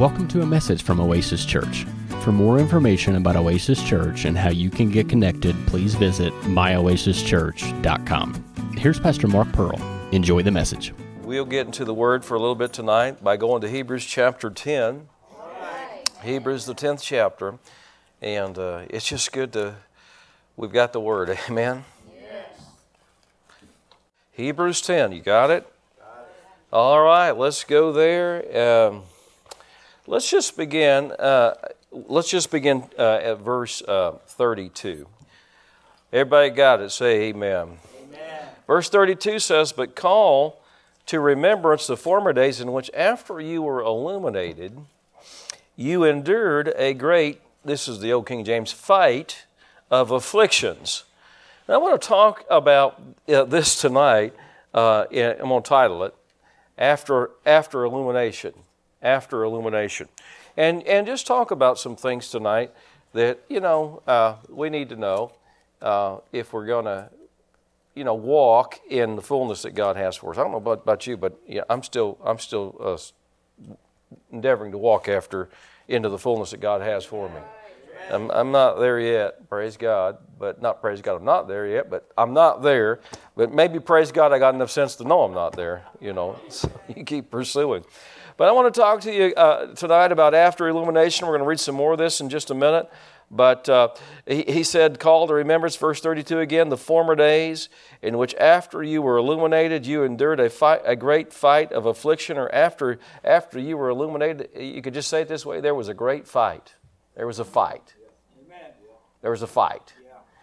Welcome to a message from Oasis Church. For more information about Oasis Church and how you can get connected, please visit myoasischurch.com. Here's Pastor Mark Pearl. Enjoy the message. We'll get into the Word for a little bit tonight by going to Hebrews chapter 10. Hebrews, the 10th chapter. And it's just good we've got the Word. Amen? Yes. Hebrews 10, you got it? All right, let's go there. Let's just begin at verse 32. Everybody got it? Say amen. Amen. Verse 32 says, "But call to remembrance the former days in which after you were illuminated, you endured a great," this is the old King James, "fight of afflictions." And I want to talk about this tonight. I'm going to title it, After Illumination. After illumination. And just talk about some things tonight that, we need to know if we're going to, walk in the fullness that God has for us. I don't know about you, but I'm still endeavoring to walk into the fullness that God has for me. I'm not there yet, praise God, but not praise God I'm not there yet, but I'm not there. But maybe, praise God, I got enough sense to know I'm not there, so you keep pursuing. But I want to talk to you tonight about after illumination. We're going to read some more of this in just a minute. But he said, call to remembrance, verse 32 again, the former days in which after you were illuminated, you endured a great fight of affliction, or after you were illuminated, you could just say it this way, there was a great fight. There was a fight. There was a fight.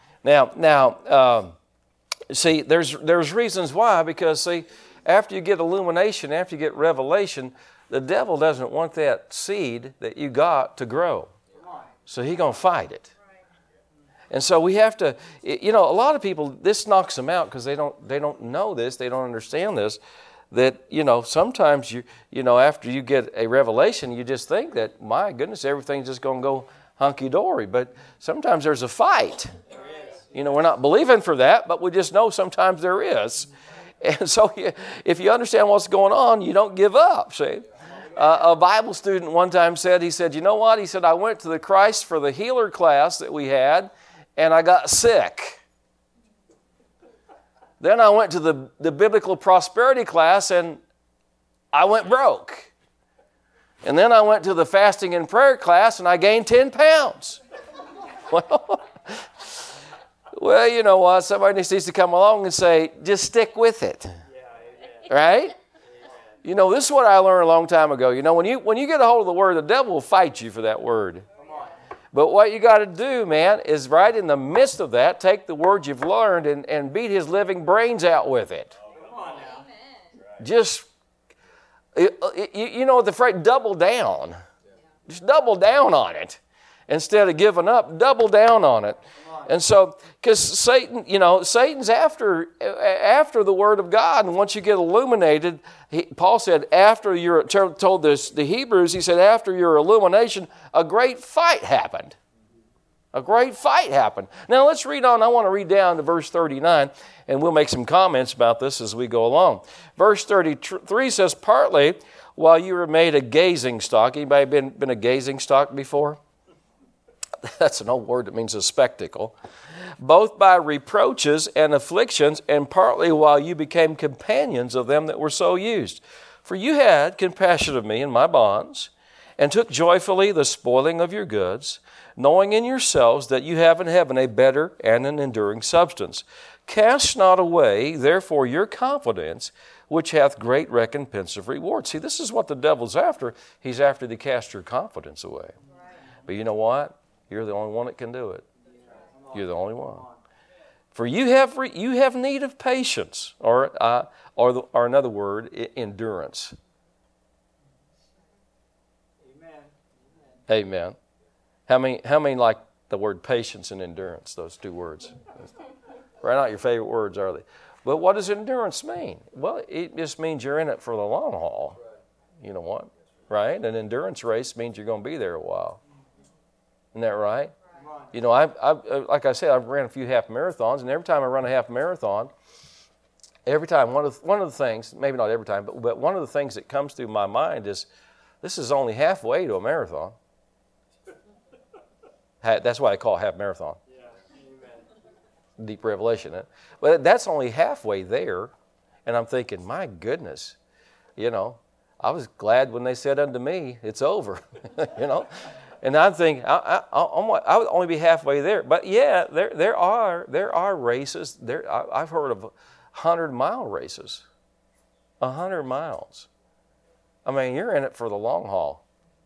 Now, see, there's reasons why, because, see, after you get illumination, after you get revelation, the devil doesn't want that seed that you got to grow. So he's going to fight it. And so we have to, a lot of people, this knocks them out because they don't know this, they don't understand this, that, sometimes after you get a revelation, you just think that, my goodness, everything's just going to go hunky-dory. But sometimes there's a fight. We're not believing for that, but we just know sometimes there is. And so if you understand what's going on, you don't give up, see. A Bible student one time said, you know what? He said, I went to the Christ for the Healer class that we had, and I got sick. Then I went to the Biblical Prosperity class, and I went broke. And then I went to the Fasting and Prayer class, and I gained 10 pounds. Well, you know what? Somebody needs to come along and say, just stick with it. Right? This is what I learned a long time ago. When you get a hold of the Word, the devil will fight you for that Word. But what you got to do, man, is right in the midst of that, take the Word you've learned and beat his living brains out with it. Just, the phrase, double down. Just double down on it. Instead of giving up, double down on it. And so, because Satan, Satan's after the Word of God, and once you get illuminated, Paul said, after you're told this, the Hebrews, he said, after your illumination, a great fight happened. A great fight happened. Now let's read on. I want to read down to verse 39, and we'll make some comments about this as we go along. Verse 33 says, partly while you were made a gazing stock. Anybody been a gazing stock before? That's an old word that means a spectacle. Both by reproaches and afflictions, and partly while you became companions of them that were so used. For you had compassion of me in my bonds, and took joyfully the spoiling of your goods, knowing in yourselves that you have in heaven a better and an enduring substance. Cast not away, therefore, your confidence, which hath great recompense of reward. See, this is what the devil's after. He's after to cast your confidence away. But you know what? You're the only one that can do it. You're the only one. For you have need of patience, or another word, endurance. Amen. How many like the word patience and endurance? Those two words. Right, not your favorite words, are they? But what does endurance mean? Well, it just means you're in it for the long haul. You know what? Right? An endurance race means you're going to be there a while. Isn't that right? Like I said, I've ran a few half marathons, and every time I run a half marathon, every time one of the things, maybe not every time, but one of the things that comes through my mind is, this is only halfway to a marathon. That's why I call it half marathon. Deep revelation. But that's only halfway there. And I'm thinking, my goodness, I was glad when they said unto me, it's over, And I'm thinking, I would only be halfway there. But yeah, there are races. I've heard of 100-mile races. 100 miles. I mean, you're in it for the long haul.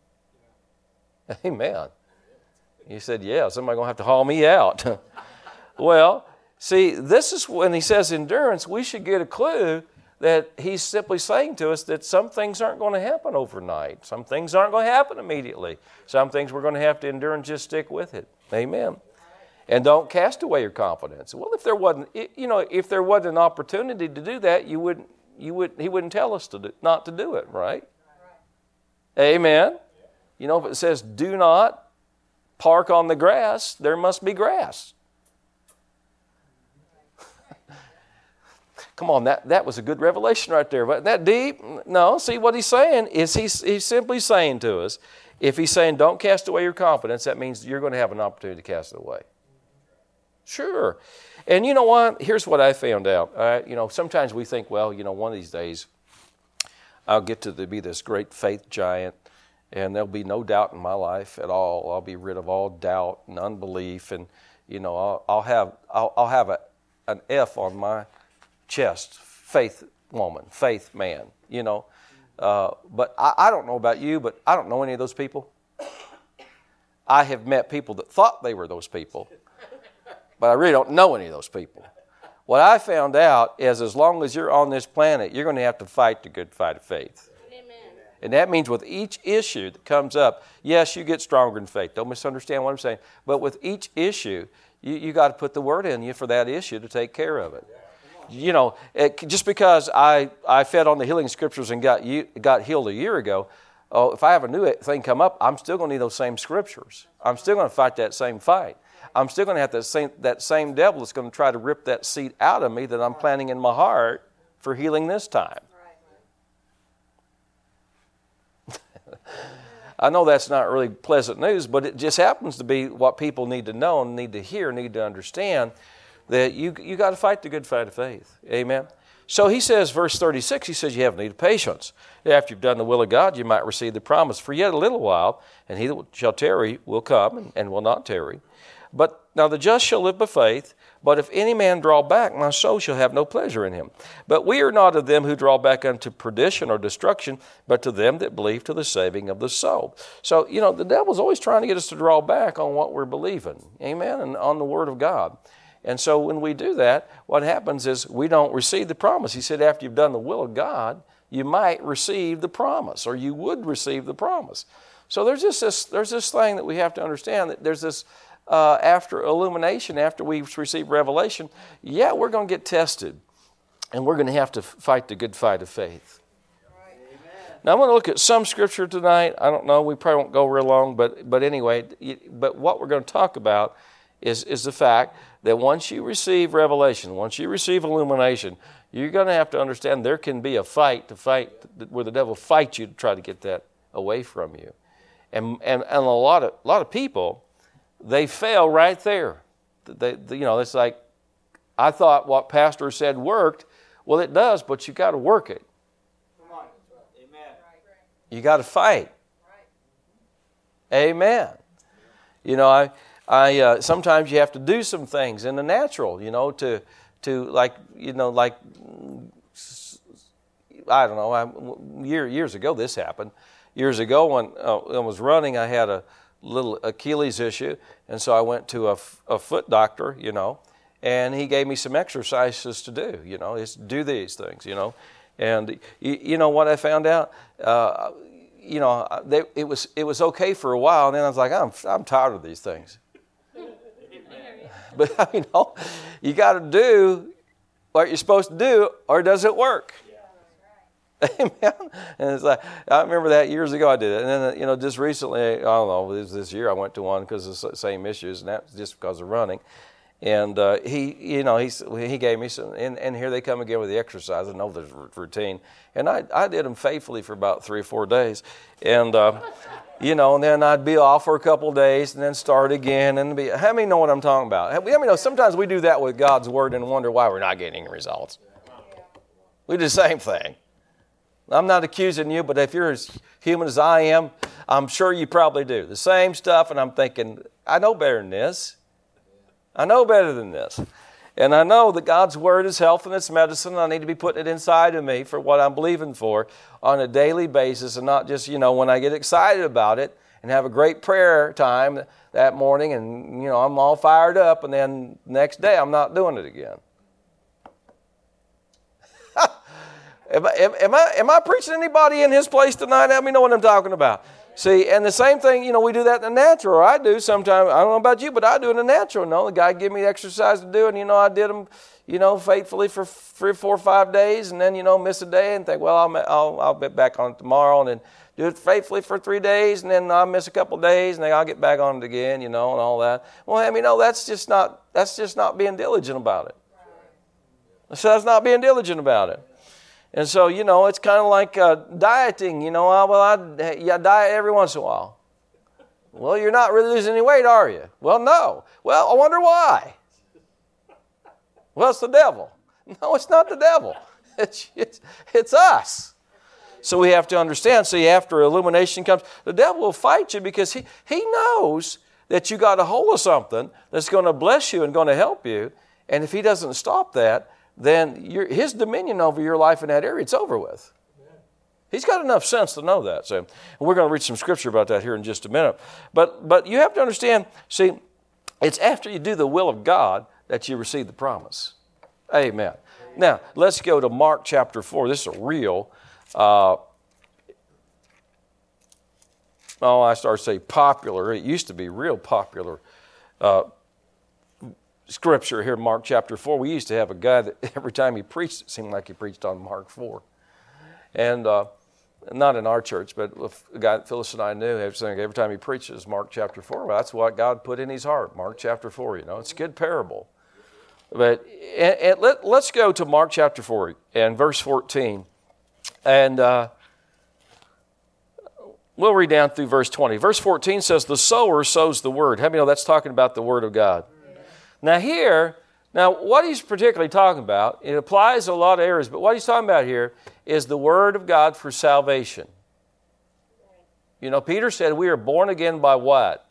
Amen. You said, yeah, somebody's going to have to haul me out. Well, see, this is when he says endurance, we should get a clue that he's simply saying to us that some things aren't going to happen overnight. Some things aren't going to happen immediately. Some things we're going to have to endure and just stick with it. Amen. And don't cast away your confidence. Well, if there wasn't an opportunity to do that, he wouldn't tell us not to do it, right? Amen. If it says do not park on the grass, there must be grass. Come on, that was a good revelation right there. Wasn't that deep? No, see what he's saying is he's simply saying to us, if he's saying don't cast away your confidence, that means you're going to have an opportunity to cast it away. Sure. And you know what? Here's what I found out. Sometimes we think, well, one of these days I'll get to be this great faith giant and there'll be no doubt in my life at all. I'll be rid of all doubt and unbelief, and I'll have an F on my chest, faith woman, faith man, But I don't know about you, but I don't know any of those people. I have met people that thought they were those people, but I really don't know any of those people. What I found out is as long as you're on this planet, you're going to have to fight the good fight of faith. Amen. And that means with each issue that comes up, yes, you get stronger in faith. Don't misunderstand what I'm saying. But with each issue, you got to put the word in you for that issue to take care of it. Just because I fed on the healing scriptures and got healed a year ago, if I have a new thing come up, I'm still going to need those same scriptures. I'm still going to fight that same fight. I'm still going to have that same devil that's going to try to rip that seed out of me that I'm planting in my heart for healing this time. I know that's not really pleasant news, but it just happens to be what people need to know and need to hear, need to understand, that you got to fight the good fight of faith. Amen. So he says, verse 36, he says, you have need of patience. After you've done the will of God, you might receive the promise. For yet a little while, and he that shall tarry will come and will not tarry. But now the just shall live by faith. But if any man draw back, my soul shall have no pleasure in him. But we are not of them who draw back unto perdition or destruction, but to them that believe to the saving of the soul. So, the devil's always trying to get us to draw back on what we're believing. Amen? And on the Word of God. And so when we do that, what happens is we don't receive the promise. He said after you've done the will of God, you might receive the promise, or you would receive the promise. So there's this thing that we have to understand, that there's this after illumination, after we receive revelation, we're going to get tested, and we're going to have to fight the good fight of faith. Now, I'm going to look at some scripture tonight. I don't know, we probably won't go real long, but anyway, but what we're going to talk about is the fact that once you receive revelation, once you receive illumination, you're going to have to understand there can be a fight where the devil fights you to try to get that away from you. And a lot of people, they fail right there. It's like, I thought what pastor said worked. Well, it does, but you got to work it. Come on. Amen. You got to fight. Right. Amen. I sometimes you have to do some things in the natural, to I don't know. Years ago, this happened. Years ago, when I was running, I had a little Achilles issue, and so I went to a foot doctor, and he gave me some exercises to do. Just do these things, And you know what I found out? It was okay for a while, and then I was like, I'm tired of these things. But you got to do what you're supposed to do, or does it work? Amen. And it's like, I remember that years ago I did it. And then, just recently, I don't know, this year I went to one because of the same issues, and that's just because of running. And he gave me some, and here they come again with the exercise. I know there's a routine. And I did them faithfully for about 3 or 4 days. And, and then I'd be off for a couple of days and then start again. How many know what I'm talking about? How many know sometimes we do that with God's Word and wonder why we're not getting results? We do the same thing. I'm not accusing you, but if you're as human as I am, I'm sure you probably do the same stuff. And I'm thinking, I know better than this. I know better than this. And I know that God's Word is health and it's medicine. And I need to be putting it inside of me for what I'm believing for on a daily basis, and not just, when I get excited about it and have a great prayer time that morning and, I'm all fired up, and then the next day I'm not doing it again. Am I preaching anybody in his place tonight? Let me know what I'm talking about. See, and the same thing, we do that in the natural. I do sometimes. I don't know about you, but I do in the natural. No, the guy give me the exercise to do, and, I did them, faithfully for 3, 4, 5 days, and then, miss a day and think, well, I'll get back on it tomorrow, and then do it faithfully for 3 days, and then I'll miss a couple of days, and then I'll get back on it again, and all that. Well, that's just not being diligent about it. So that's not being diligent about it. And so, it's kind of like dieting, I diet every once in a while. Well, you're not really losing any weight, are you? Well, no. Well, I wonder why. Well, it's the devil. No, it's not the devil. It's us. So we have to understand, after illumination comes, the devil will fight you because he knows that you got a hold of something that's going to bless you and going to help you. And if he doesn't stop that, then his dominion over your life in that area, it's over with. He's got enough sense to know that. So we're going to read some scripture about that here in just a minute. But you have to understand, it's after you do the will of God that you receive the promise. Amen. Now, let's go to Mark chapter 4. This is a real, I started to say popular. It used to be real popular scripture here in Mark chapter 4. We used to have a guy that every time he preached, it seemed like he preached on Mark 4. And not in our church, but a guy that Phyllis and I knew, every time he preaches Mark chapter 4, well, that's what God put in his heart, Mark chapter 4. It's a good parable. But let's go to Mark chapter 4 and verse 14. And we'll read down through verse 20. Verse 14 says, the sower sows the word. How many know that's talking about the word of God? Now what he's particularly talking about, it applies to a lot of areas, but what he's talking about here is the word of God for salvation. Peter said we are born again by what?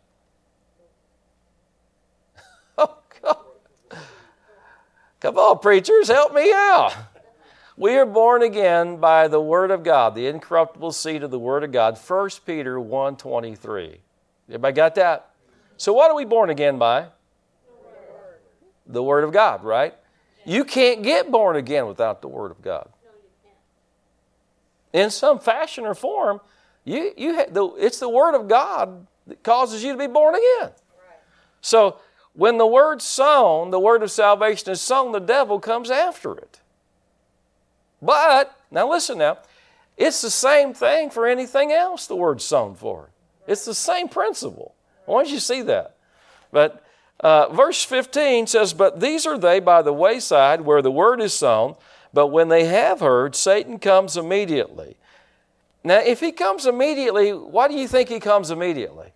Oh, God. Come on, preachers, help me out. We are born again by the word of God, the incorruptible seed of the word of God, 1 Peter 1:23. Everybody got that? So what are we born again by? The Word of God, right? You can't get born again without the Word of God. In some fashion or form, it's the Word of God that causes you to be born again. So when the Word's sown, the Word of salvation is sown, the devil comes after it. But, now listen now, it's the same thing for anything else the Word's sown for. It's the same principle. I want you to see that. But verse 15 says, but these are they by the wayside where the word is sown, but when they have heard, Satan comes immediately. Now, if he comes immediately, why do you think he comes immediately?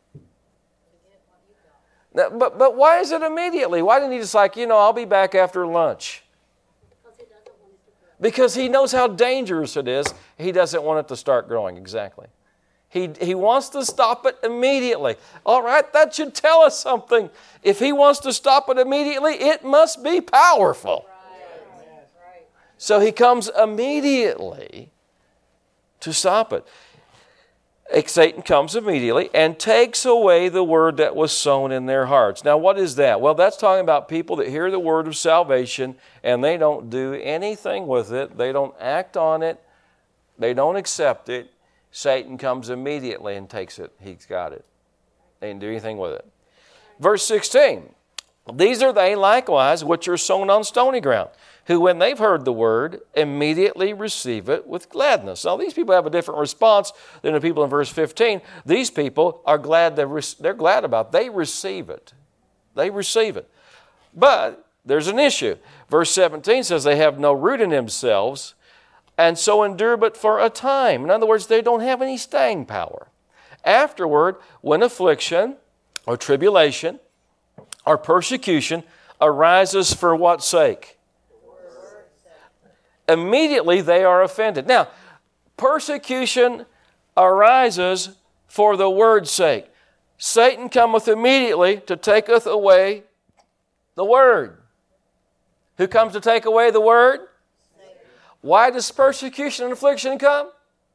Now, but why is it immediately? Why didn't he just I'll be back after lunch? Because he knows how dangerous it is. He doesn't want it to start growing, exactly. He wants to stop it immediately. All right, that should tell us something. If he wants to stop it immediately, it must be powerful. Right. So he comes immediately to stop it. Satan comes immediately and takes away the word that was sown in their hearts. Now, what is that? Well, that's talking about people that hear the word of salvation and they don't do anything with it. They don't act on it. They don't accept it. Satan comes immediately and takes it. He's got it. They didn't do anything with it. Verse 16, these are they likewise which are sown on stony ground, who when they've heard the word, immediately receive it with gladness. Now these people have a different response than the people in verse 15. These people are glad, they're glad about it. They receive it. They receive it. But there's an issue. Verse 17 says they have no root in themselves and so endure but for a time. In other words, they don't have any staying power. Afterward, when affliction or tribulation or persecution arises for what sake? Immediately they are offended. Now, persecution arises for the word's sake. Satan cometh immediately to taketh away the word. Who comes to take away the word? Why does persecution and affliction come?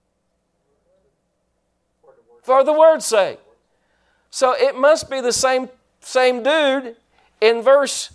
For the word's sake. So it must be the same dude in verse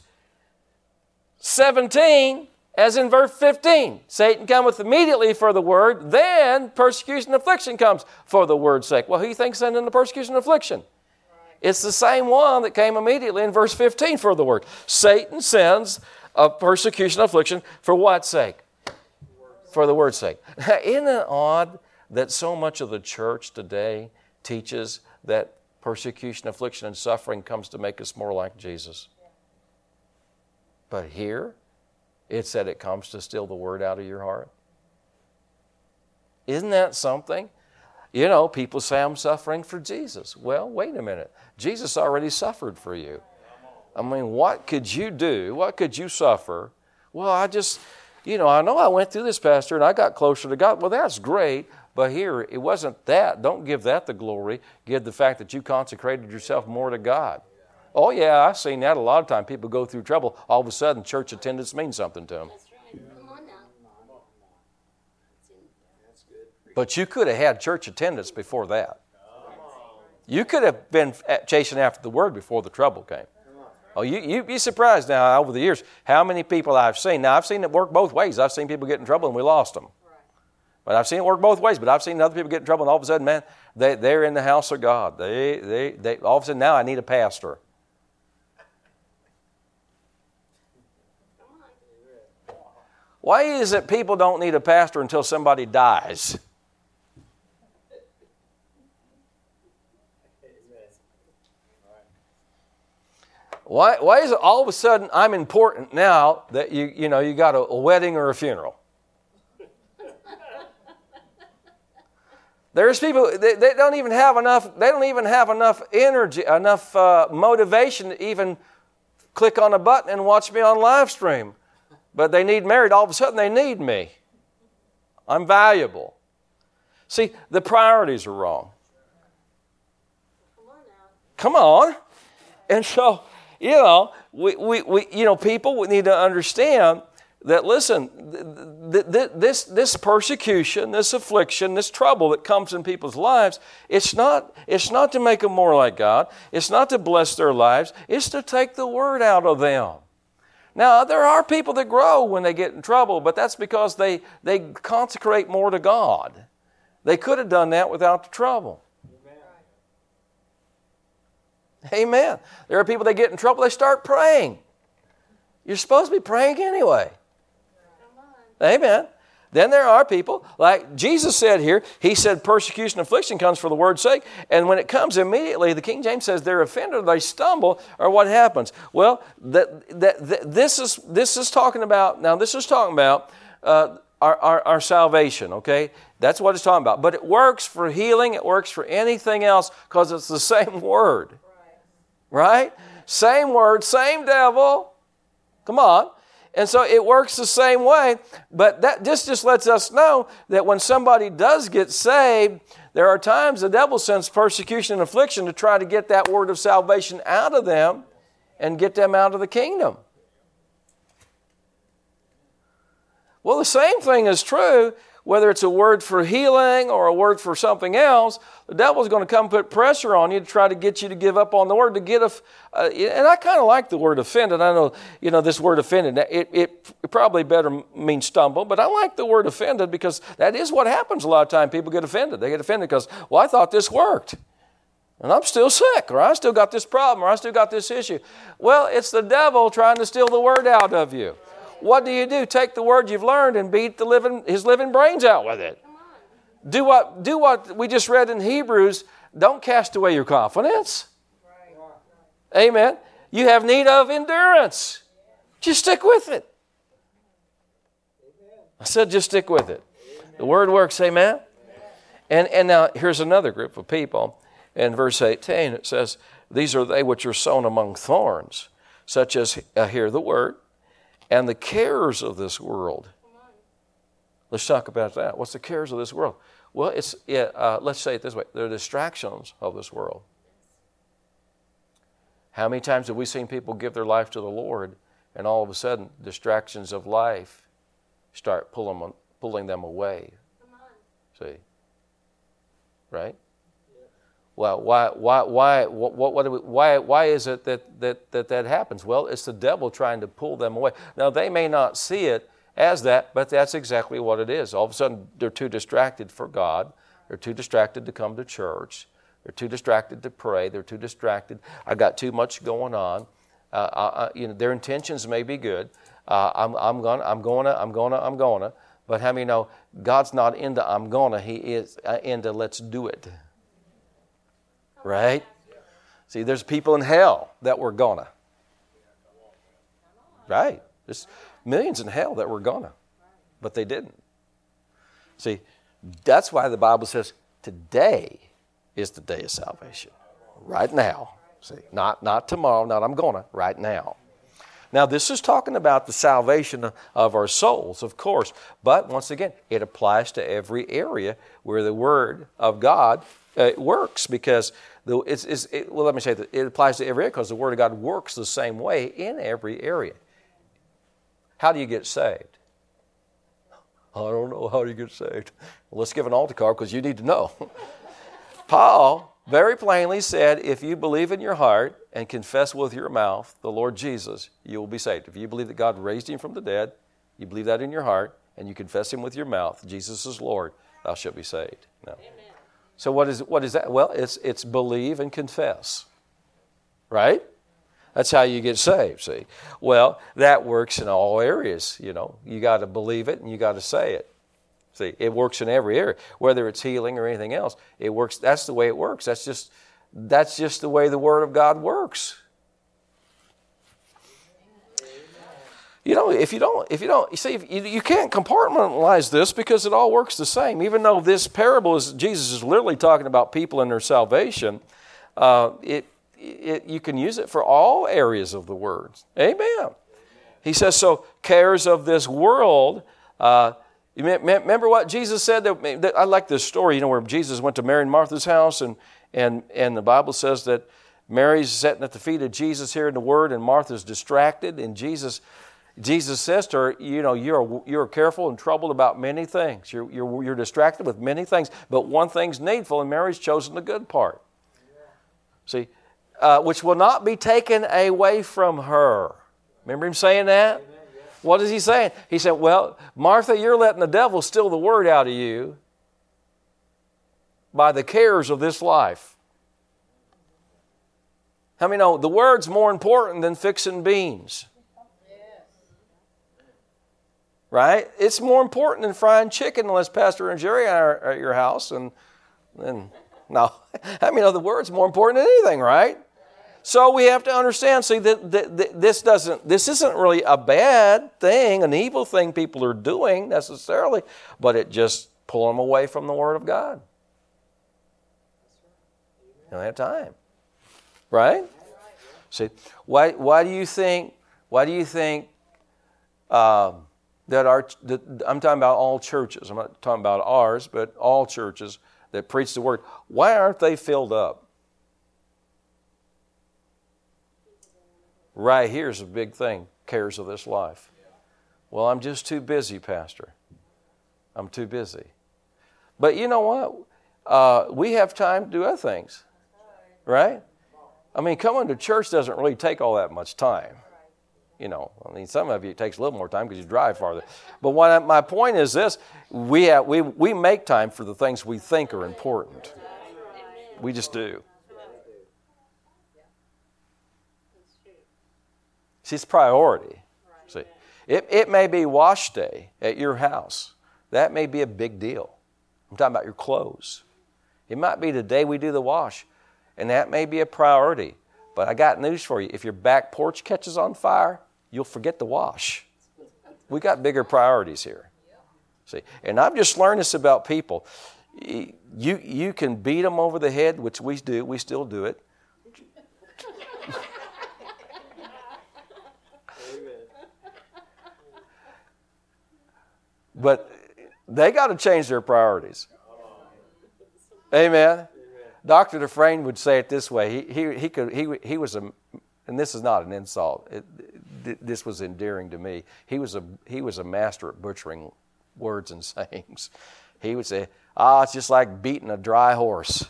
17 as in verse 15. Satan cometh immediately for the word, then persecution and affliction comes for the word's sake. Well, who do you think's sending the persecution and affliction? It's the same one that came immediately in verse 15 for the word. Satan sends a persecution and affliction for what sake? For the word's sake. Isn't it odd that so much of the church today teaches that persecution, affliction, and suffering comes to make us more like Jesus? But here, it said it comes to steal the word out of your heart. Isn't that something? You know, people say, I'm suffering for Jesus. Well, wait a minute. Jesus already suffered for you. I mean, what could you do? What could you suffer? Well, I know I went through this, Pastor, and I got closer to God. Well, that's great, but here, it wasn't that. Don't give that the glory. Give the fact that you consecrated yourself more to God. Oh, yeah, I've seen that a lot of times. People go through trouble. All of a sudden, church attendance means something to them. That's right. Come on now. But you could have had church attendance before that. You could have been chasing after the word before the trouble came. Oh, you'd be surprised now over the years how many people I've seen. Now, I've seen it work both ways. I've seen people get in trouble and we lost them. But I've seen it work both ways. But I've seen other people get in trouble and all of a sudden, man, they're in the house of God. They all of a sudden now I need a pastor. Why is it people don't need a pastor until somebody dies? Why is it all of a sudden I'm important now that you got a wedding or a funeral? There's people they don't even have enough energy, enough motivation to even click on a button and watch me on live stream. But they need married. All of a sudden they need me. I'm valuable. See, the priorities are wrong. Come on. And so, people need to understand that, listen, this persecution, this affliction, this trouble that comes in people's lives, it's not to make them more like God. It's not to bless their lives. It's to take the word out of them. Now, there are people that grow when they get in trouble, but that's because they consecrate more to God. They could have done that without the trouble. Amen. There are people that get in trouble, they start praying. You're supposed to be praying anyway. Amen. Then there are people, like Jesus said here, he said persecution and affliction comes for the word's sake. And when it comes immediately, the King James says they're offended, they stumble, or what happens? Well, this is talking about our salvation, okay? That's what it's talking about. But it works for healing, it works for anything else because it's the same word. Right? Same word, same devil. Come on. And so it works the same way, but that just lets us know that when somebody does get saved, there are times the devil sends persecution and affliction to try to get that word of salvation out of them and get them out of the kingdom. Well, the same thing is true whether it's a word for healing or a word for something else. The devil's going to come put pressure on you to try to get you to give up on the word, and I kind of like the word offended. I know, this word offended, it probably better means stumble, but I like the word offended because that is what happens a lot of times. People get offended. They get offended because, I thought this worked. And I'm still sick, or I still got this problem, or I still got this issue. Well, it's the devil trying to steal the word out of you. What do? Take the word you've learned and beat his living brains out with it. Do what we just read in Hebrews. Don't cast away your confidence. Amen. You have need of endurance. Just stick with it. I said just stick with it. The word works, amen? And now here's another group of people. In verse 18 it says, these are they which are sown among thorns, such as hear the word, and the cares of this world. Let's talk about that. What's the cares of this world? Well, let's say it this way. They're distractions of this world. How many times have we seen people give their life to the Lord, and all of a sudden distractions of life start pulling them away? See? Right? Well, why is it that happens? Well, it's the devil trying to pull them away. Now, they may not see it as that, but that's exactly what it is. All of a sudden, they're too distracted for God. They're too distracted to come to church. They're too distracted to pray. They're too distracted. I got too much going on. Their intentions may be good. I'm gonna. But how many know God's not into I'm gonna? He is into let's do it. Right? See, there's people in hell that were gonna. Right? There's millions in hell that were gonna, but they didn't. See, that's why the Bible says today is the day of salvation. Right now. See, not tomorrow, not I'm gonna, right now. Now, this is talking about the salvation of our souls, of course, but once again, it applies to every area where the Word of God works, because let me say that it applies to every area because the Word of God works the same way in every area. How do you get saved? I don't know. How do you get saved? Well, let's give an altar card because you need to know. Paul very plainly said, if you believe in your heart and confess with your mouth the Lord Jesus, you will be saved. If you believe that God raised him from the dead, you believe that in your heart, and you confess him with your mouth, Jesus is Lord, thou shalt be saved. No. So what is that? Well, it's believe and confess. Right? That's how you get saved, see. Well, that works in all areas, you know. You got to believe it and you got to say it. See, it works in every area, whether it's healing or anything else. It works. That's the way it works. That's just the way the Word of God works. You know, if you don't, you see, you can't compartmentalize this because it all works the same. Even though this parable Jesus is literally talking about people and their salvation, you can use it for all areas of the Word. Amen. He says, so cares of this world. You remember what Jesus said? I like this story, you know, where Jesus went to Mary and Martha's house, and the Bible says that Mary's sitting at the feet of Jesus hearing the word, and Martha's distracted, and Jesus says to her, you know, you're careful and troubled about many things. You're distracted with many things, but one thing's needful, and Mary's chosen the good part. See, which will not be taken away from her. Remember him saying that? What is he saying? He said, well, Martha, you're letting the devil steal the word out of you by the cares of this life. How many know the word's more important than fixing beans? Right? It's more important than frying chicken unless Pastor and Jerry are at your house. And no, I mean, the word's more important than anything, right? So we have to understand, see, that this isn't really a bad thing, an evil thing people are doing necessarily, but it just pulls them away from the Word of God. They don't have time, right? See, why do you think that I'm talking about all churches. I'm not talking about ours, but all churches that preach the Word. Why aren't they filled up? Right here's a big thing, cares of this life. Well, I'm just too busy, Pastor. I'm too busy. But you know what? We have time to do other things, right? I mean, coming to church doesn't really take all that much time. You know, I mean, some of you it takes a little more time because you drive farther. But my point is this: we make time for the things we think are important. We just do. See, it's priority. See, it may be wash day at your house. That may be a big deal. I'm talking about your clothes. It might be the day we do the wash, and that may be a priority. But I got news for you. If your back porch catches on fire, you'll forget to wash. We got bigger priorities here. See, and I've just learned this about people. You can beat them over the head, which we do. We still do it. But they got to change their priorities. Amen. Dr. Dufresne would say it this way. He was a, and this is not an insult. This was endearing to me. He was a master at butchering words and sayings. He would say, it's just like beating a dry horse.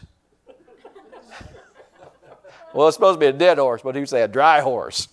Well, it's supposed to be a dead horse, but he would say a dry horse,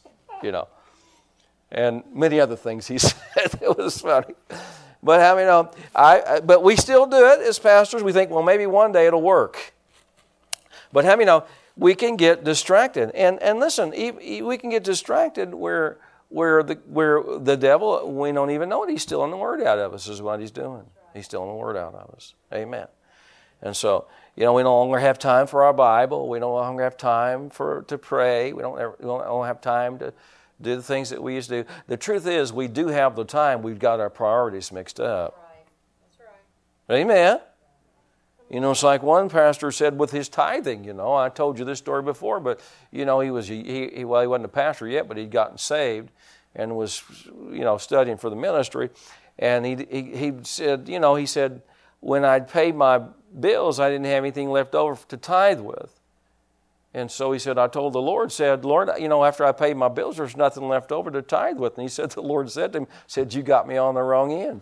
And many other things he said. It was funny. But but we still do it as pastors. We think, well, maybe one day it'll work. But we can get distracted. And listen, we can get distracted where the devil, we don't even know it. He's stealing the word out of us is what he's doing. He's stealing the word out of us. Amen. And so, we no longer have time for our Bible. We no longer have time to pray. We don't have time to do the things that we used to do. The truth is, we do have the time. We've got our priorities mixed up. That's right. Amen. It's like one pastor said with his tithing, I told you this story before, but, he wasn't a pastor yet, but he'd gotten saved and was, studying for the ministry. And he said, when I'd paid my bills, I didn't have anything left over to tithe with. And so he said, I told the Lord, Lord, after I paid my bills, there's nothing left over to tithe with. And he said, the Lord said to him, you got me on the wrong end.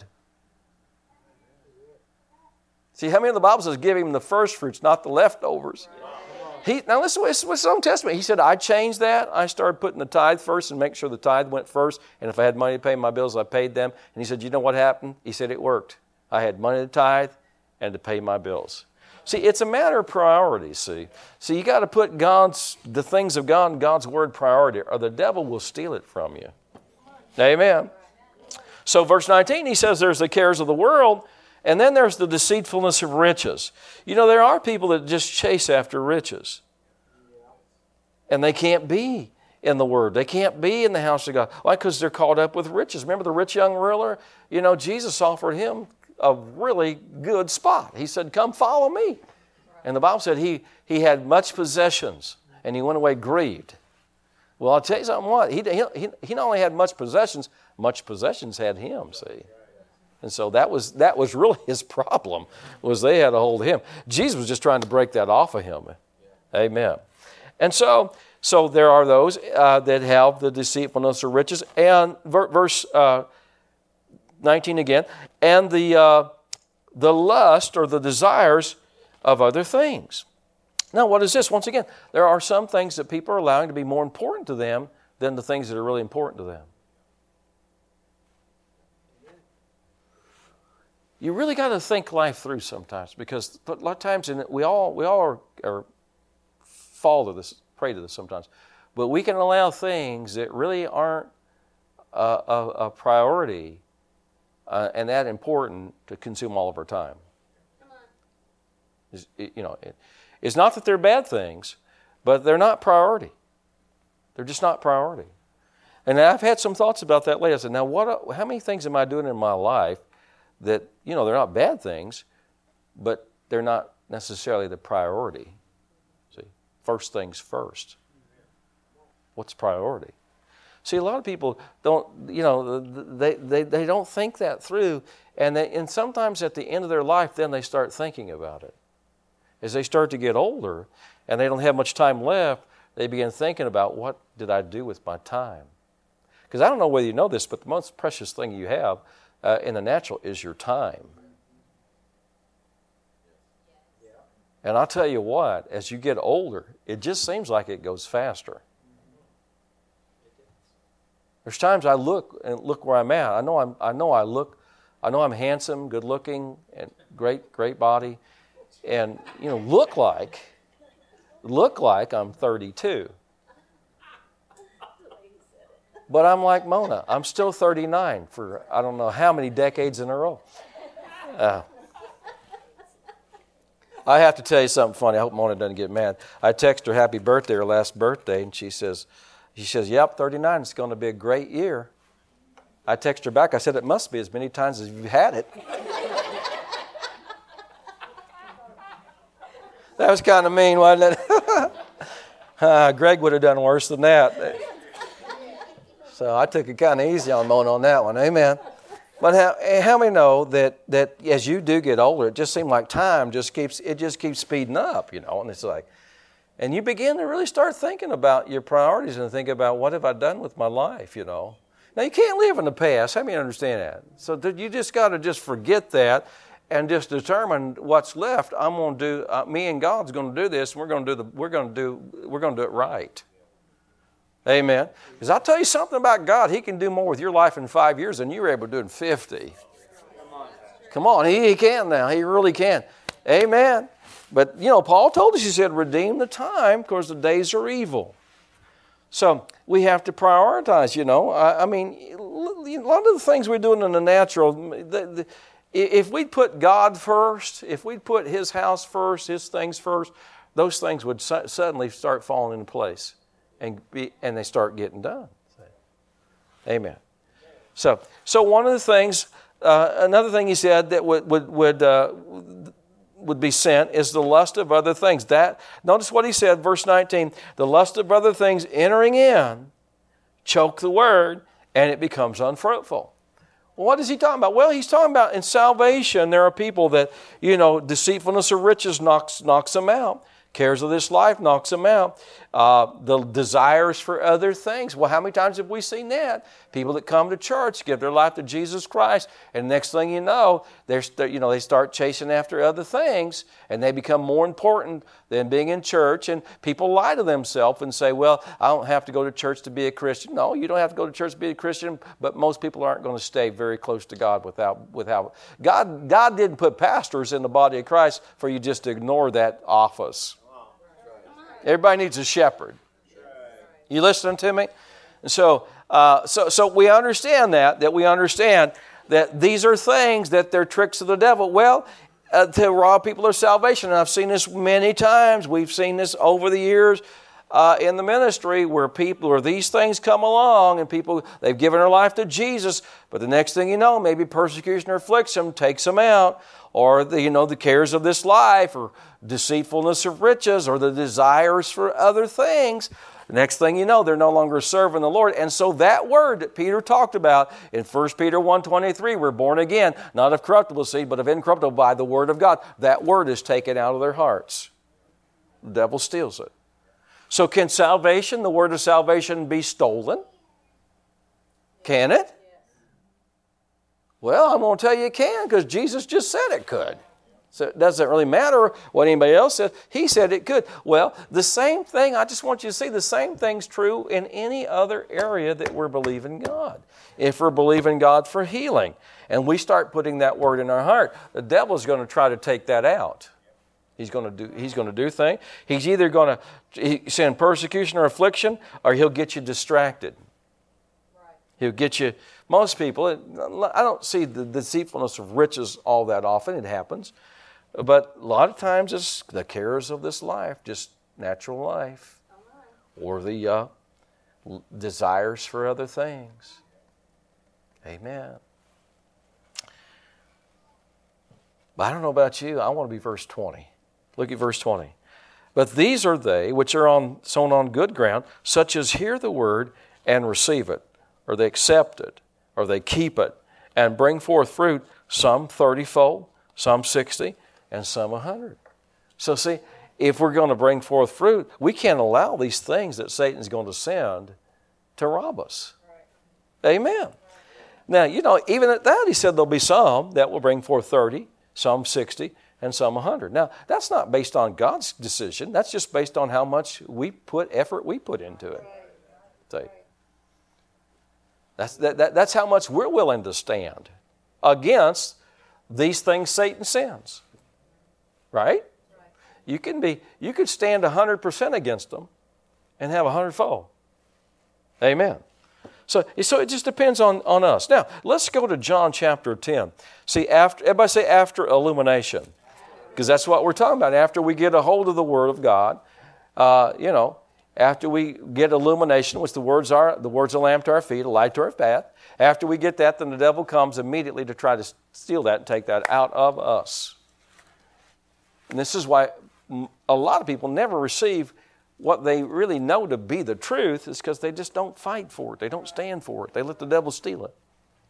See, how many of the Bible says, give him the first fruits, not the leftovers? Now listen, what's his own testimony. He said, I changed that. I started putting the tithe first and make sure the tithe went first. And if I had money to pay my bills, I paid them. And he said, you know what happened? He said, it worked. I had money to tithe and to pay my bills. See, it's a matter of priorities, see. So you got to put the things of God and God's word priority, or the devil will steal it from you. Amen. So verse 19, he says there's the cares of the world, and then there's the deceitfulness of riches. There are people that just chase after riches. And they can't be in the Word. They can't be in the house of God. Why? Because they're caught up with riches. Remember the rich young ruler? Jesus offered him a really good spot. He said, come follow me. And the Bible said he had much possessions, and he went away grieved. Well, I'll tell you something. What? He not only had much possessions had him, see. And so that was really his problem, was they had a hold of him. Jesus was just trying to break that off of him. Amen. And so there are those that have the deceitfulness of riches. And verse 19 again, and the lust or the desires of other things. Now, what is this? Once again, there are some things that people are allowing to be more important to them than the things that are really important to them. You really got to think life through sometimes, because a lot of times we all are fall to this, prey to this sometimes. But we can allow things that really aren't a priority and that important to consume all of our time. It's not that they're bad things, but they're not priority. They're just not priority. And I've had some thoughts about that lately. I said, now how many things am I doing in my life that, they're not bad things, but they're not necessarily the priority? See, first things first. What's priority? See, a lot of people don't, they don't think that through, and sometimes at the end of their life, then they start thinking about it. As they start to get older, and they don't have much time left, they begin thinking about, what did I do with my time? Because I don't know whether you know this, but the most precious thing you have in the natural is your time. And I'll tell you what, as you get older, it just seems like it goes faster. There's times I look where I'm at. I know I'm handsome, good looking, and great body, and look like I'm 32. But I'm like Mona. I'm still 39 for I don't know how many decades in a row. I have to tell you something funny. I hope Mona doesn't get mad. I text her happy birthday, her last birthday, and she says, yep, 39, it's going to be a great year. I text her back. I said, it must be as many times as you've had it. That was kind of mean, wasn't it? Greg would have done worse than that. So I took it kind of easy on Mona on that one. Amen. But how many know that as you do get older, it just seems like time just keeps speeding up, and it's like, and you begin to really start thinking about your priorities and think about what have I done with my life, Now you can't live in the past. How many understand that? So you just got to just forget that and just determine what's left. I'm going to do. Me and God's going to do this, and we're going to do it right. Amen. Because I'll tell you something about God. He can do more with your life in 5 years than you were able to do in 50. Come on, He can now. He really can. Amen. But, Paul told us, he said, redeem the time because the days are evil. So we have to prioritize, I mean, a lot of the things we're doing in the natural, if we put God first, if we put His house first, His things first, those things would suddenly start falling into place. And they start getting done. Amen. So one of the things, another thing he said that would be sent is the lust of other things. Notice what he said, verse 19, the lust of other things entering in, choke the word, and it becomes unfruitful. Well, what is he talking about? Well, he's talking about in salvation, there are people that, deceitfulness of riches knocks them out. Cares of this life knocks them out. The desires for other things. Well, how many times have we seen that? People that come to church, give their life to Jesus Christ, and next thing you know, they start chasing after other things, and they become more important than being in church. And people lie to themselves and say, well, I don't have to go to church to be a Christian. No, you don't have to go to church to be a Christian, but most people aren't going to stay very close to God without God didn't put pastors in the body of Christ for you just to ignore that office. Everybody needs a shepherd. You listening to me? And so we understand that we understand that these are things that they're tricks of the devil. Well, to rob people of salvation. And I've seen this many times. We've seen this over the years in the ministry where these things come along and people, they've given their life to Jesus, but the next thing you know, maybe persecution or affliction takes them out, or the cares of this life, or deceitfulness of riches, or the desires for other things. The next thing you know, they're no longer serving the Lord. And so that word that Peter talked about in 1 Peter 1:23, we're born again, not of corruptible seed, but of incorruptible by the word of God. That word is taken out of their hearts. The devil steals it. So can salvation, the word of salvation, be stolen? Can it? Well, I'm going to tell you it can, because Jesus just said it could. So it doesn't really matter what anybody else said. He said it could. Well, the same thing, I just want you to see, the same thing's true in any other area that we're believing God. If we're believing God for healing, and we start putting that word in our heart, the devil's going to try to take that out. He's going to do things. He's either going to send persecution or affliction, or he'll get you distracted. He'll get you, most people, I don't see the deceitfulness of riches all that often. It happens. But a lot of times it's the cares of this life, just natural life, or the desires for other things. Amen. But I don't know about you. I want to be verse 20. Look at verse 20. But these are they which are sown on good ground, such as hear the word and receive it, or they accept it, or they keep it, and bring forth fruit, some 30-fold, some 60, and some 100. So see, if we're going to bring forth fruit, we can't allow these things that Satan's going to send to rob us. Right. Amen. Now, even at that, he said there'll be some that will bring forth 30, some 60, and some 100. Now, that's not based on God's decision. That's just based on how much effort we put into it. See? That's how much we're willing to stand against these things Satan sends. Right? You could stand 100% against them and have 100-fold. Amen. So it just depends on us. Now, let's go to John chapter 10. See, everybody say after illumination. Because that's what we're talking about. After we get a hold of the Word of God, after we get illumination, which the words are a lamp to our feet, a light to our path. After we get that, then the devil comes immediately to try to steal that and take that out of us. And this is why a lot of people never receive what they really know to be the truth, is because they just don't fight for it. They don't stand for it. They let the devil steal it.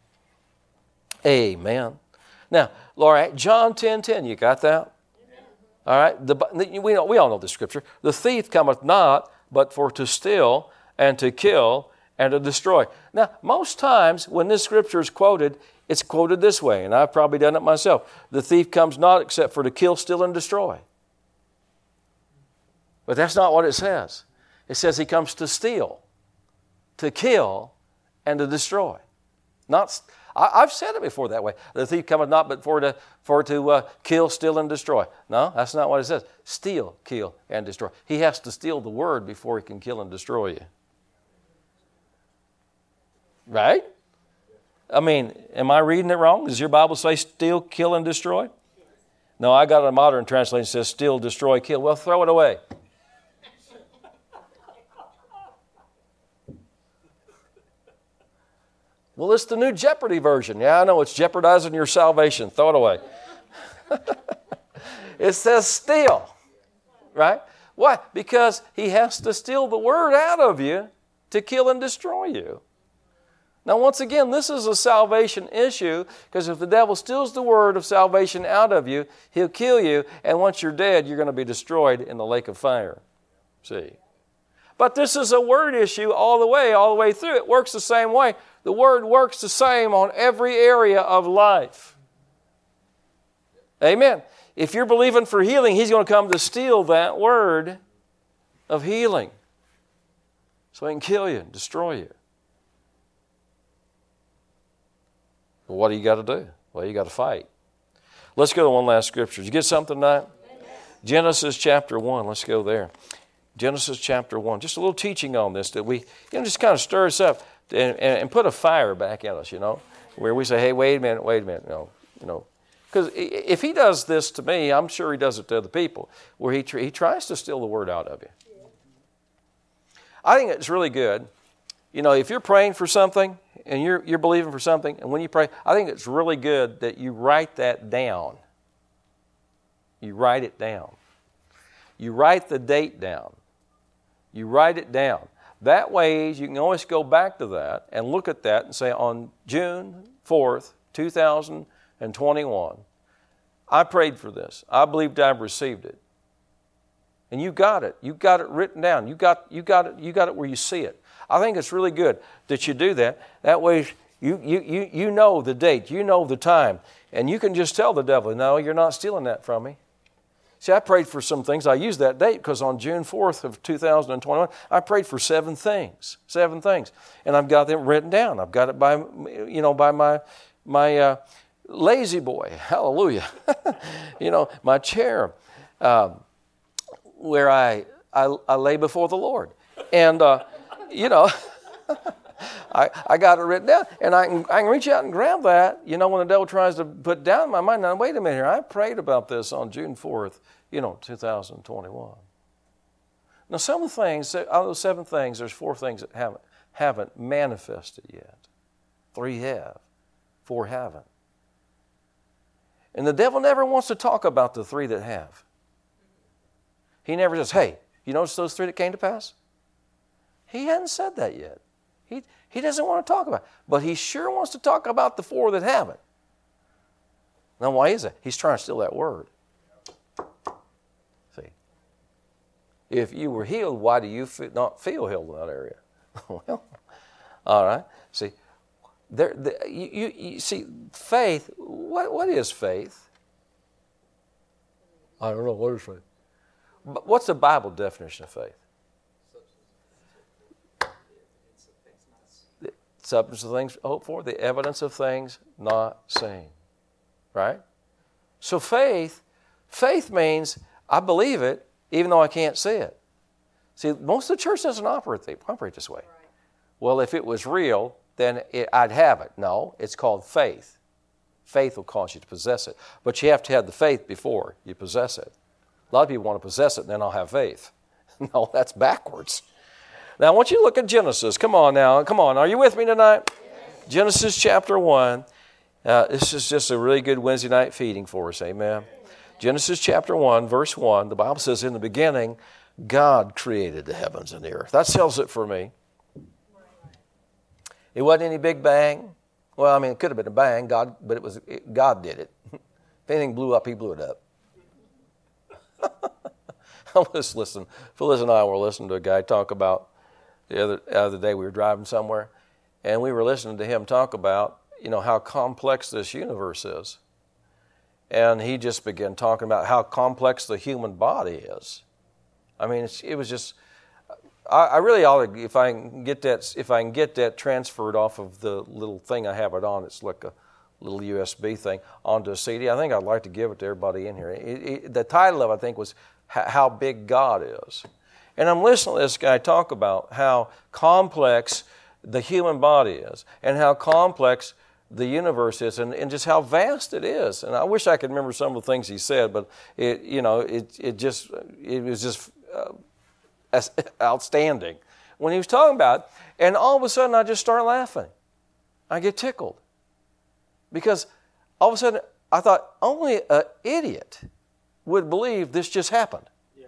Amen. Now, all right, John 10:10, you got that? All right, we all know the scripture. The thief cometh not, but for to steal and to kill and to destroy. Now, most times when this scripture is quoted, it's quoted this way, and I've probably done it myself. The thief comes not except for to kill, steal, and destroy. But that's not what it says. It says he comes to steal, to kill, and to destroy. I've said it before that way. The thief cometh not but for to kill, steal, and destroy. No, that's not what it says. Steal, kill, and destroy. He has to steal the word before he can kill and destroy you. Right? I mean, am I reading it wrong? Does your Bible say steal, kill, and destroy? No, I got a modern translation that says steal, destroy, kill. Well, throw it away. Well, it's the New Jeopardy version. Yeah, I know, it's jeopardizing your salvation. Throw it away. It says steal, right? Why? Because he has to steal the word out of you to kill and destroy you. Now, once again, this is a salvation issue, because if the devil steals the word of salvation out of you, he'll kill you, and once you're dead, you're going to be destroyed in the lake of fire. See? But this is a word issue all the way through. It works the same way. The word works the same on every area of life. Amen. If you're believing for healing, he's going to come to steal that word of healing, so he can kill you and destroy you. Well, what do you got to do? Well, you got to fight. Let's go to one last scripture. Did you get something tonight? Genesis chapter 1. Let's go there. Genesis chapter 1. Just a little teaching on this that we, just kind of stir us up and put a fire back in us, where we say, hey, wait a minute, no. Because if he does this to me, I'm sure he does it to other people, where he tries to steal the word out of you. I think it's really good. If you're praying for something and you're believing for something, and when you pray, I think it's really good that you write that down. You write it down. You write the date down. You write it down. That way you can always go back to that and look at that and say, on June 4th, 2021, I prayed for this. I believed I've received it. And you got it. You got it written down. You got it where you see it. I think it's really good that you do that. That way you know the date, you know the time, and you can just tell the devil, no, you're not stealing that from me. See, I prayed for some things. I used that date because on June 4th of 2021, I prayed for 7 things. And I've got them written down. I've got it by my lazy boy. Hallelujah. My chair where I lay before the Lord. And, I got it written down, and I can reach out and grab that, when the devil tries to put down in my mind, now wait a minute here, I prayed about this on June 4th, 2021. Now some of the things, out of those 7 things, there's 4 things that haven't manifested yet. 3 have, 4 haven't. And the devil never wants to talk about the 3 that have. He never says, hey, you notice those 3 that came to pass? He hadn't said that yet. He doesn't want to talk about it. But he sure wants to talk about the 4 that haven't. Now, why is that? He's trying to steal that word. See, if you were healed, why do you not feel healed in that area? Well, all right. See, you see, faith, what is faith? I don't know. What is faith? But what's the Bible definition of faith? Substance of things hoped for, the evidence of things not seen. Right? So faith means I believe it even though I can't see it. See, most of the church doesn't operate this way. Well, if it was real, then I'd have it. No, it's called faith. Faith will cause you to possess it. But you have to have the faith before you possess it. A lot of people want to possess it and then I'll have faith. No, that's backwards. Now I want you to look at Genesis. Come on now. Come on. Are you with me tonight? Yes. Genesis chapter 1. This is just a really good Wednesday night feeding for us. Amen. Genesis chapter 1, verse 1. The Bible says, in the beginning, God created the heavens and the earth. That settles it for me. It wasn't any big bang. Well, I mean, it could have been a bang, but God did it. If anything blew up, He blew it up. Phyllis and I were listening to a guy talk about the other day. We were driving somewhere, and we were listening to him talk about, how complex this universe is. And he just began talking about how complex the human body is. I mean, it was just. I really ought to, if I can get that transferred off of the little thing I have it on. It's like a little USB thing onto a CD. I think I'd like to give it to everybody in here. The title of it, I think, was How Big God Is. And I'm listening to this guy talk about how complex the human body is and how complex the universe is and just how vast it is. And I wish I could remember some of the things he said, but it was just outstanding when he was talking about it. And all of a sudden I just start laughing. I get tickled. Because all of a sudden I thought only an idiot would believe this just happened.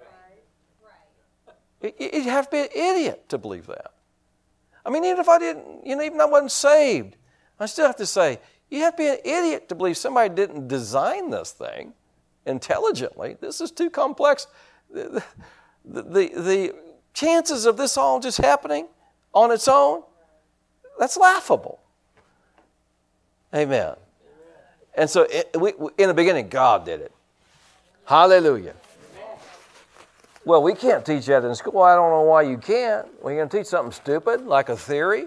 You'd have to be an idiot to believe that. I mean, even if I didn't, even I wasn't saved, I still have to say, you have to be an idiot to believe somebody didn't design this thing intelligently. This is too complex. The chances of this all just happening on its own, that's laughable. Amen. And so in the beginning, God did it. Hallelujah. Well, we can't teach that in school. Well, I don't know why you can't. Well, you're going to teach something stupid like a theory?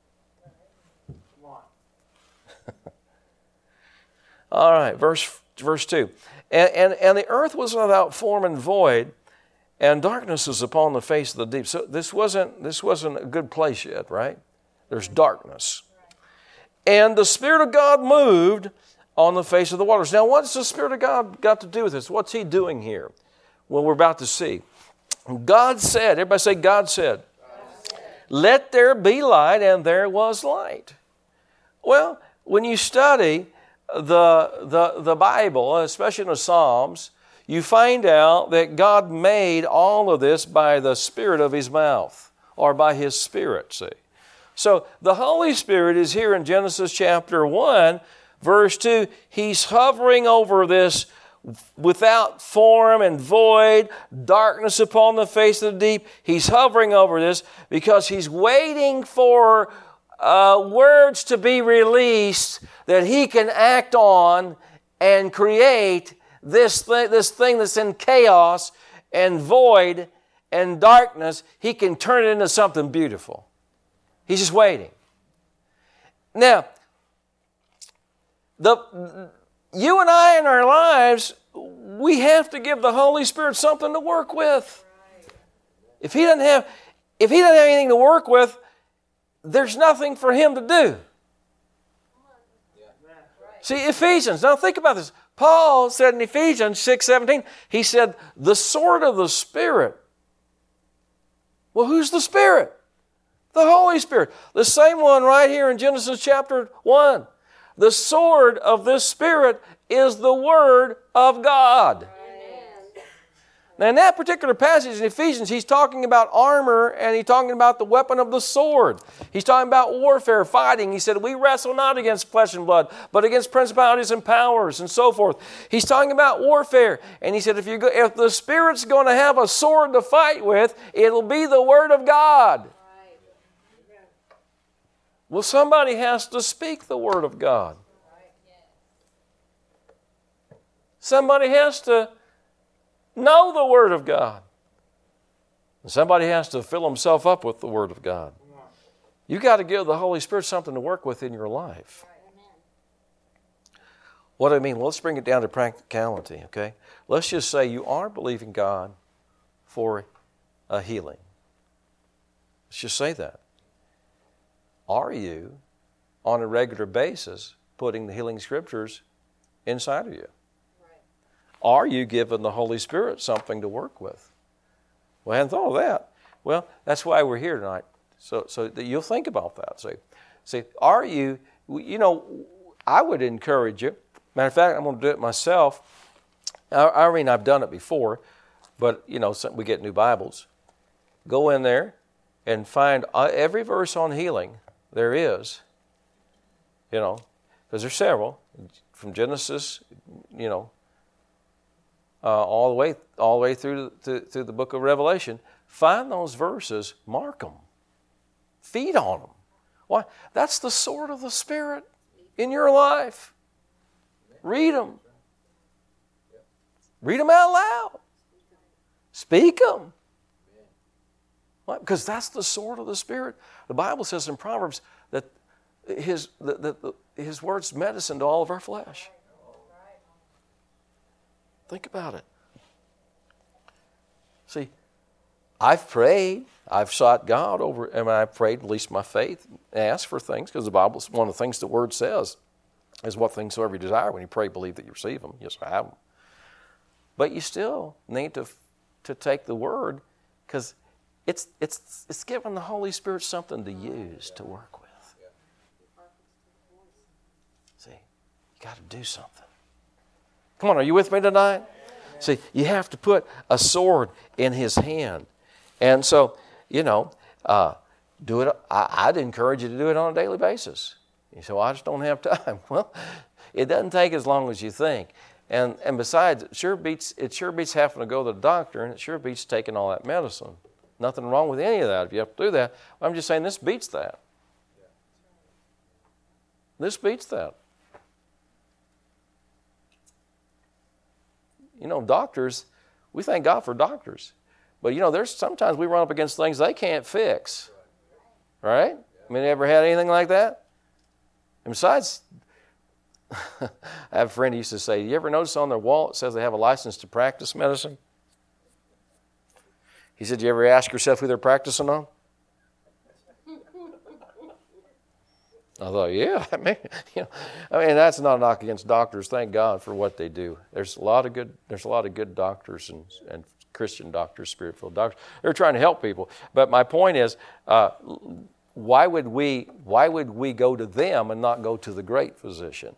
All right, verse 2. And the earth was without form and void, and darkness was upon the face of the deep. So this wasn't a good place yet, right? There's darkness. And the Spirit of God moved on the face of the waters. Now, what's the Spirit of God got to do with this? What's He doing here? Well, we're about to see. God said, everybody say, God said, let there be light, and there was light. Well, when you study the Bible, especially in the Psalms, you find out that God made all of this by the Spirit of His mouth, or by His Spirit, see. So the Holy Spirit is here in Genesis chapter 1, verse 2. He's hovering over this without form and void, darkness upon the face of the deep. He's hovering over this because He's waiting for words to be released that He can act on and create this thing that's in chaos and void and darkness. He can turn it into something beautiful. He's just waiting. Now, you and I in our lives, we have to give the Holy Spirit something to work with. If He doesn't have anything to work with, there's nothing for Him to do. See, Ephesians, now think about this. Paul said in Ephesians 6:17, he said, the sword of the Spirit. Well, who's the Spirit? The Holy Spirit. The same one right here in Genesis chapter 1. The sword of this Spirit is the Word of God. Now, in that particular passage in Ephesians, he's talking about armor and he's talking about the weapon of the sword. He's talking about warfare, fighting. He said, we wrestle not against flesh and blood, but against principalities and powers and so forth. He's talking about warfare. And he said, if the Spirit's going to have a sword to fight with, it'll be the Word of God. Well, somebody has to speak the Word of God. Somebody has to know the Word of God. And somebody has to fill himself up with the Word of God. You've got to give the Holy Spirit something to work with in your life. What do I mean? Well, let's bring it down to practicality, okay? Let's just say you are believing God for a healing. Let's just say that. Are you, on a regular basis, putting the healing scriptures inside of you? Are you giving the Holy Spirit something to work with? Well, I hadn't thought of that. Well, that's why we're here tonight, so that you'll think about that. See, are you, I would encourage you. Matter of fact, I'm going to do it myself. I mean, I've done it before, but, we get new Bibles. Go in there and find every verse on healing there is, because there's several, from Genesis, all the way through the book of Revelation. Find those verses, mark them, feed on them. Why? That's the sword of the Spirit in your life. Read them. Read them out loud. Speak them. Why? Because that's the sword of the Spirit. The Bible says in Proverbs that His word's medicine to all of our flesh. Think about it. See, I've prayed. I've sought God over, and I've prayed, released my faith, asked for things, because the Bible's one of the things the Word says is what things soever you desire. When you pray, believe that you receive them. Yes, I have them. But you still need to take the Word, because it's giving the Holy Spirit something to use, to work with. See, you got to do something. Come on, are you with me tonight? See, you have to put a sword in His hand. And so, do it. I'd encourage you to do it on a daily basis. You say, well, I just don't have time. Well, it doesn't take as long as you think. And besides, it sure beats having to go to the doctor, and it sure beats taking all that medicine. Nothing wrong with any of that if you have to do that. I'm just saying this beats that. This beats that. Doctors, we thank God for doctors. But, there's sometimes we run up against things they can't fix. Right? I mean, you ever had anything like that? And besides, I have a friend who used to say, you ever notice on their wall it says they have a license to practice medicine? He said, you ever ask yourself who they're practicing on? I thought, yeah, that's not a knock against doctors. Thank God for what they do. There's a lot of good doctors and Christian doctors, Spirit-filled doctors. They're trying to help people. But my point is, why would we go to them and not go to the great physician?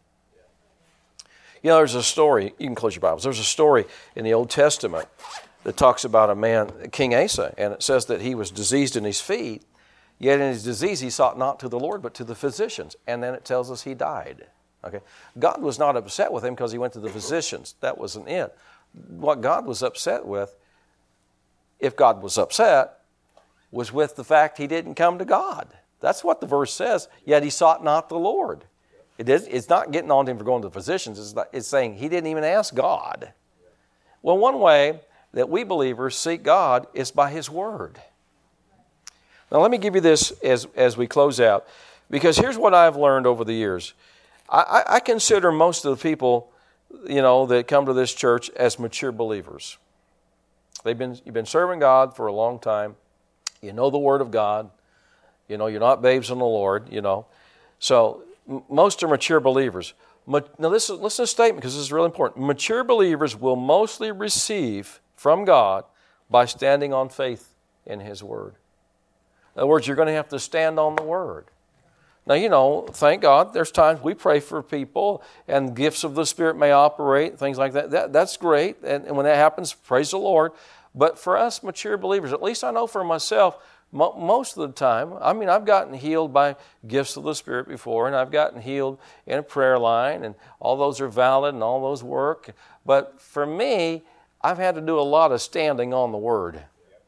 There's a story. You can close your Bibles. There's a story in the Old Testament that talks about a man, King Asa, and it says that he was diseased in his feet. Yet in his disease he sought not to the Lord, but to the physicians. And then it tells us he died. Okay, God was not upset with him because he went to the physicians. That wasn't it. What God was upset with, if God was upset, was with the fact he didn't come to God. That's what the verse says. Yet he sought not the Lord. It's not getting on to him for going to the physicians. It's saying he didn't even ask God. Well, one way that we believers seek God is by His Word. Now, let me give you this as we close out, because here's what I've learned over the years. I consider most of the people, that come to this church as mature believers. You've been serving God for a long time. You know the Word of God. You're not babes in the Lord, So most are mature believers. Now, listen to the statement, because this is really important. Mature believers will mostly receive from God by standing on faith in His Word. In other words, you're going to have to stand on the Word. Now, thank God, there's times we pray for people and gifts of the Spirit may operate, things like that. That's great, and when that happens, praise the Lord. But for us mature believers, at least I know for myself, most of the time, I've gotten healed by gifts of the Spirit before, and I've gotten healed in a prayer line, and all those are valid and all those work. But for me, I've had to do a lot of standing on the Word.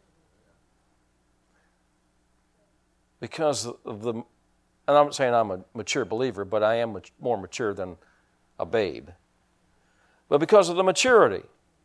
Because of and I'm not saying I'm a mature believer, but I am more mature than a babe. But because of the maturity,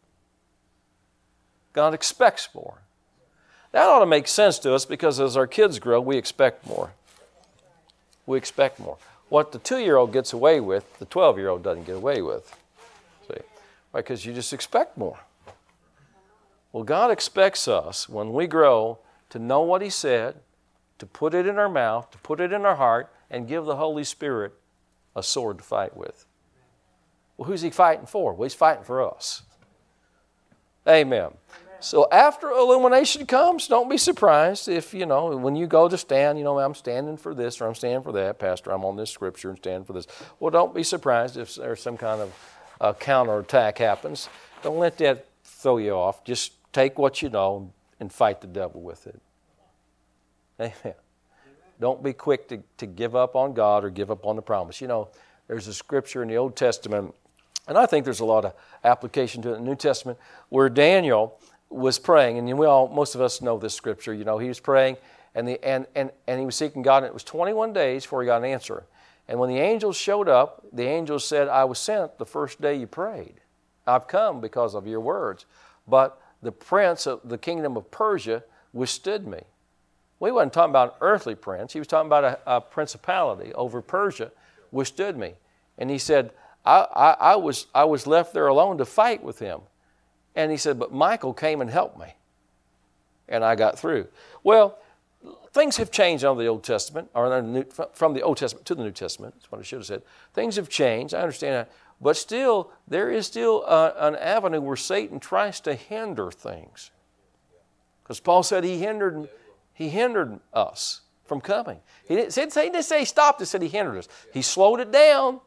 God expects more. That ought to make sense to us, because as our kids grow, we expect more. We expect more. What the 2-year-old gets away with, the 12-year-old doesn't get away with. See? Because you just expect more. Well, God expects us, when we grow, to know what He said, to put it in our mouth, to put it in our heart, and give the Holy Spirit a sword to fight with. Well, who's he fighting for? Well, he's fighting for us. Amen. So after illumination comes, don't be surprised if, when you go to stand, I'm standing for this or I'm standing for that. Pastor, I'm on this scripture and standing for this. Well, don't be surprised if there's some kind of counterattack happens. Don't let that throw you off. Just take what you know and fight the devil with it. Amen. Don't be quick to give up on God or give up on the promise. There's a scripture in the Old Testament, and I think there's a lot of application to it in the New Testament, where Daniel was praying, and most of us know this scripture. He was praying, and he was seeking God, and it was 21 days before he got an answer. And when the angels showed up, the angels said, I was sent the first day you prayed. I've come because of your words. But the prince of the kingdom of Persia withstood me. Well, he wasn't talking about an earthly prince. He was talking about a principality over Persia withstood me. And he said, I was left there alone to fight with him. And he said, but Michael came and helped me. And I got through. Well, things have changed under the Old Testament, or from the Old Testament to the New Testament. That's what I should have said. Things have changed. I understand that. But still, there is still an avenue where Satan tries to hinder things. Because Paul said he hindered us from coming. Satan didn't say he stopped it, he said he hindered us. He slowed it down.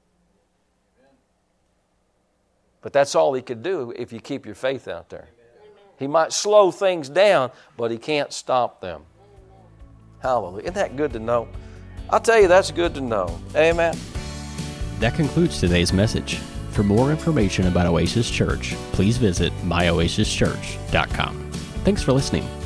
But that's all he could do if you keep your faith out there. He might slow things down, but he can't stop them. Hallelujah. Isn't that good to know? I'll tell you, that's good to know. Amen. That concludes today's message. For more information about Oasis Church, please visit myoasischurch.com. Thanks for listening.